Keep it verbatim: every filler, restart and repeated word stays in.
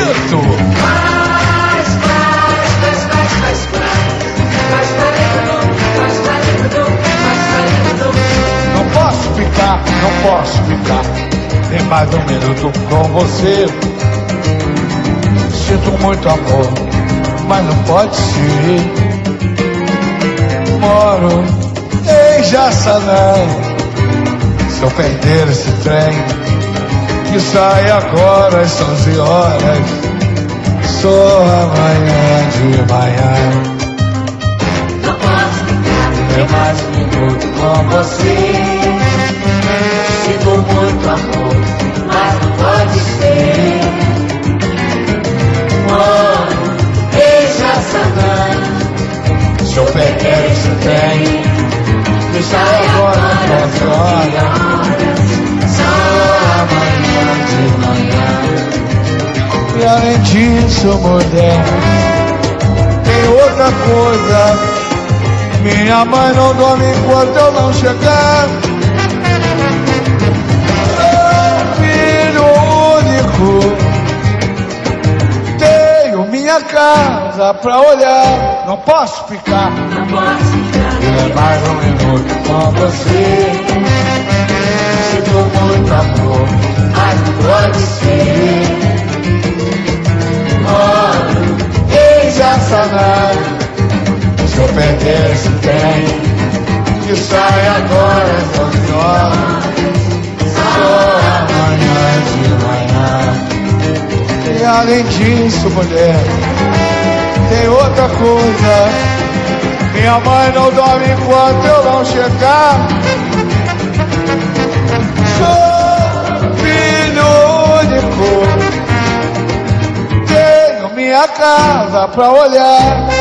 bonito. Não posso ficar, não posso ficar nem mais um minuto com você. Sinto muito amor, mas não pode ser. Moro em Jaçanã. Se eu perder esse trem que sai agora às onze horas, só amanhã de manhã. Não posso ficar nem mais um minuto com você. Sinto muito amor, mas não pode ser. Moro em Jaçanã. Se eu perder esse trem que sai agora às onze horas, só amanhã de manhã. e além disso, mulher, tem outra coisa. Minha mãe não dorme enquanto eu não chegar. Sou filho único, tenho minha casa pra olhar. Não posso ficar, Não posso ficar nem mais um minuto com você. Sinto muito amor, mas não pode ser. Moro Em Jaçanã. Se eu perder esse trem que sai agora às onze horas, só amanhã de manhã. E além disso, mulher, tem outra coisa. Minha mãe não dorme enquanto eu não chegar. Sou filho único, tenho minha casa pra olhar.